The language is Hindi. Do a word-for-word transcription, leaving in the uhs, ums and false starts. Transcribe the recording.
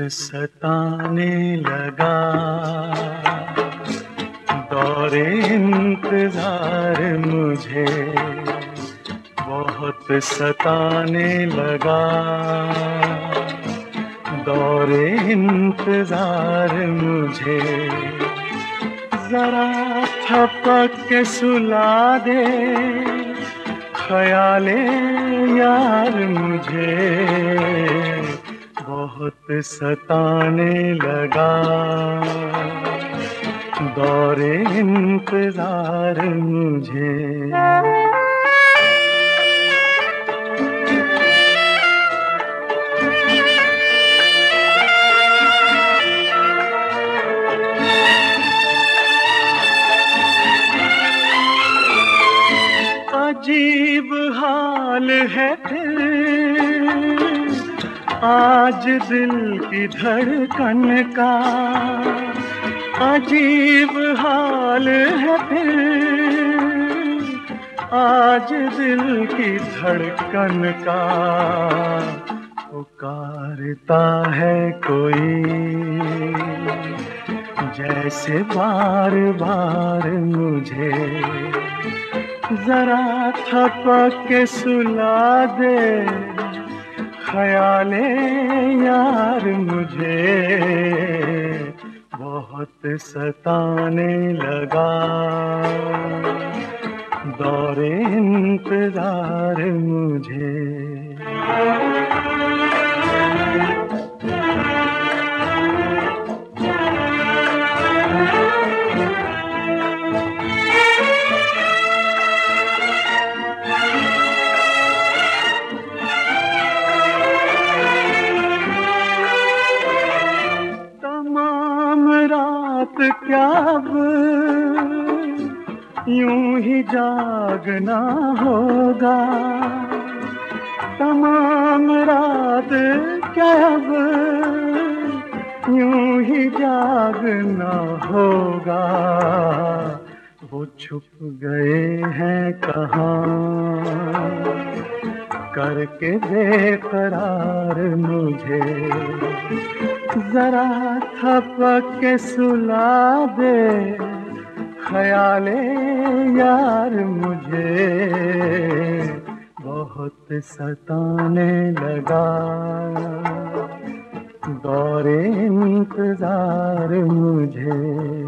सताने लगा, दौरे इंतजार मुझे बहुत सताने लगा, दौरे इंतजार मुझे जरा थपक के सुला दे, ख्याले यार मुझे बहुत सताने लगा, दौरे इंतजार मुझे। अजीब हाल है फिर आज दिल की धड़कन का, अजीब हाल है फिर आज दिल की धड़कन का, पुकारता है कोई जैसे बार बार मुझे, जरा थपक के सुला दे, ख्याले यार मुझे बहुत सताने लगा, दौरे इंतजार मुझे। रात क्या अब यूं ही जागना होगा, तमाम रात क्या अब यूं ही जागना होगा, वो छुप गए हैं कहाँ करके बेकरार मुझे, जरा थपक के सुला दे, ख्याले यार मुझे बहुत सताने लगा, दौरे इंतजार मुझे।